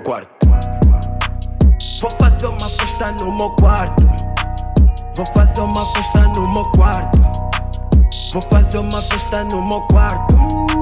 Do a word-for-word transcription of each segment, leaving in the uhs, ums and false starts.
quarto. Vou fazer uma festa no meu quarto. Vou fazer uma festa no meu quarto. Vou fazer uma festa no meu quarto.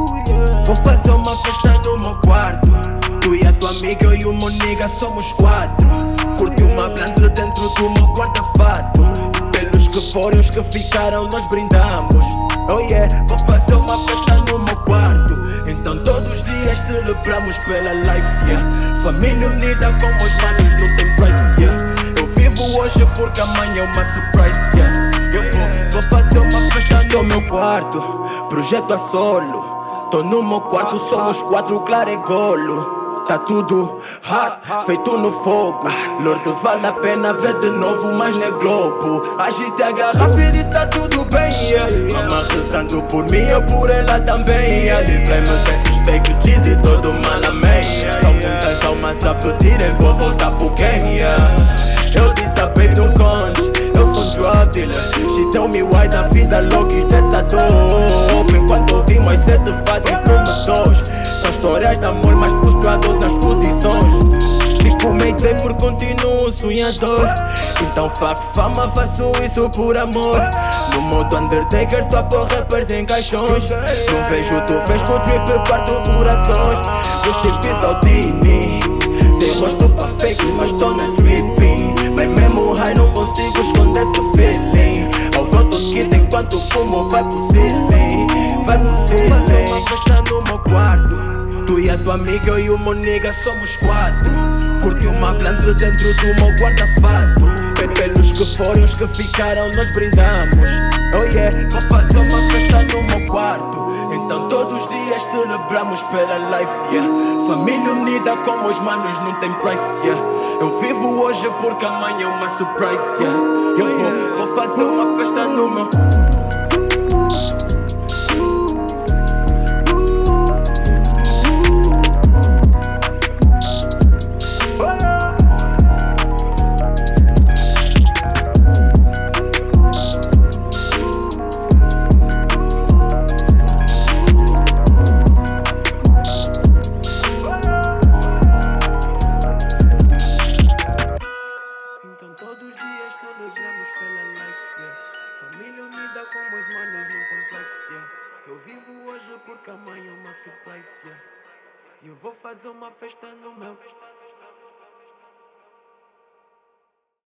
Vou fazer uma festa no meu quarto. Tu e a tua amiga, eu e o meu nigga somos quatro. Curti uma blanda dentro do meu guarda-fato. Pelos que foram, os que ficaram, nós brindamos. Oh yeah, vou fazer uma festa no meu quarto. Então todos os dias celebramos pela life, yeah. Família unida como os manos não tem price, yeah. Eu vivo hoje porque amanhã é uma surprise, yeah. Eu vou, vou fazer uma festa no meu quarto. Projeto a solo. Tô no meu quarto, somos quatro, claro é golo. Tá tudo hot, feito no fogo. Lorde, vale a pena ver de novo, mas não é Globo. Agite a garrafa e diz tá tudo bem, yeah. Mama rezando por mim, eu por ela também, yeah. Livrei-me desses fake cheese e todo mal amém, yeah. São muitas almas a pedirem pra voltar pro game, yeah. Eu desabei no conde, eu sou drug dealer. She tell me why da vida louca e dessa dor. Enquanto ouvi mais cedo fazem fumadores. São histórias de amor, mas prostrados nas posições. Fico meio bem por continuo um sonhador. Então fuck fama, faço isso por amor. No modo Undertaker, tua porra rappers em caixões. Não vejo, tu vês com o trip, parto corações. Os tipos Aldini, sem rosto pra fake, mas tô na tripping. Bem mesmo high, não consigo esconder esse feeling. Ao volto skit enquanto fumo, vai pro ceiling. Vai pro ceiling. Vou fazer uma festa no meu quarto. Tu e a tua amiga, eu e o meu nigga somos quatro. Curti uma blanda dentro do meu guarda-fato. Pelos que foram, os que ficaram, nós brindamos. Oh yeah, vou fazer uma festa no meu quarto. Então todos os dias celebramos pela life, yeah. Família unida como os manos não tem price, yeah. Eu vivo hoje porque amanhã é uma surprise, yeah. Eu vou, vou fazer uma festa no meu. Então todos os dias celebramos pela life, yeah. Família unida como os manos não tem place, yeah. Eu vivo hoje porque amanhã é uma surprise, yeah. E eu vou fazer uma festa no meu.